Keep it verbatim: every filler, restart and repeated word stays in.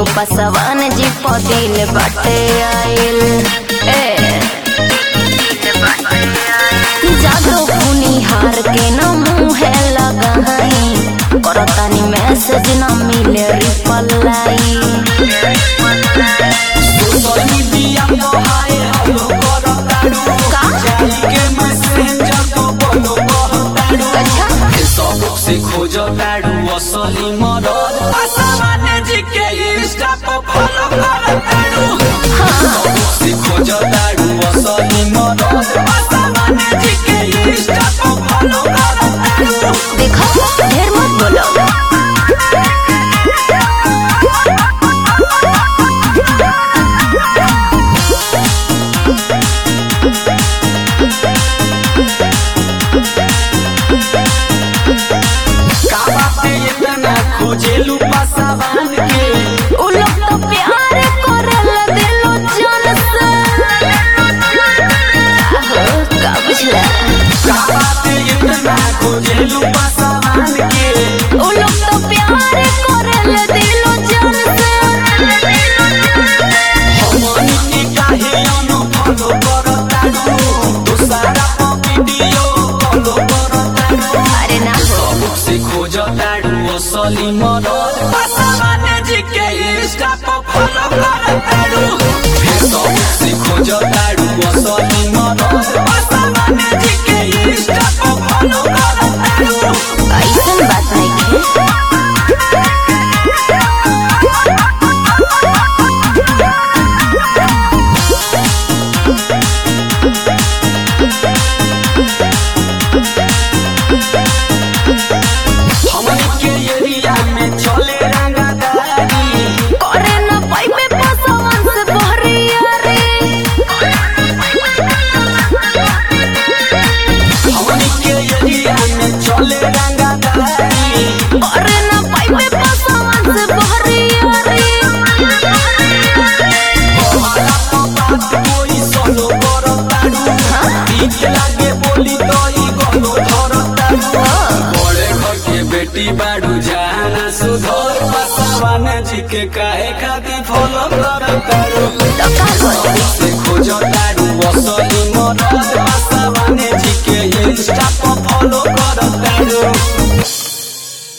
पसवान जी पदिल बाटे आइल ए जादो पुनी हार के न मुहे लगाई करतानी मैसेज न मिले रिप्लाई सोशल मीडिया पर हाय हेलो करताड़ू का जाई के मैसेंजर तो बोलो कहताड़ू अच्छा फेसबुक से खोजताड़ू असली मदद पसवान जी के इंस्टा पर फॉलो करताड़ू फेसबुक से खोजताड़ू असली मदद पसवान जी के इंस्टा पर फॉलो करताड़ू देखो ढेर मत बोलो खोजेलू पसवान के उ लोग तो प्यार करेला दिलो जान से हो का बुझला का बात इतना खोजेलू पसवान के उ लोग तो प्यार करेला दिलो जान से हमनी के काहे अनफॉलो करताड़ू दूसरा पर वीडियो फॉलो करताड़ू अरे ना हो फेसबुक से खोजताड़ू असली मदद पसवान जी के इंस्टा पर फॉलो करताड़ू फेसबुक से खोजताड़ू असली मदद पसवान जी के इंस्टा पर फॉलो करताड़ू ऐसन बात नहीं है हमनी के एरिया में चले रंगदारी करे न पाइबे पसवान से बहरिया रे हमनी के एरिया में चले रंगदारी करे न पाइबे पसवान से बहरिया रे हमारा तो बात कोई सोलो करताड़ू ठीक लागे बोली तो ई गलो धरताड़ू बड़े घर के बेटी बाड़ू जाना सुधर पसवान जी के काहे खातिर फॉलो करताड़ू तो का करी से खोजताड़ू असली मदद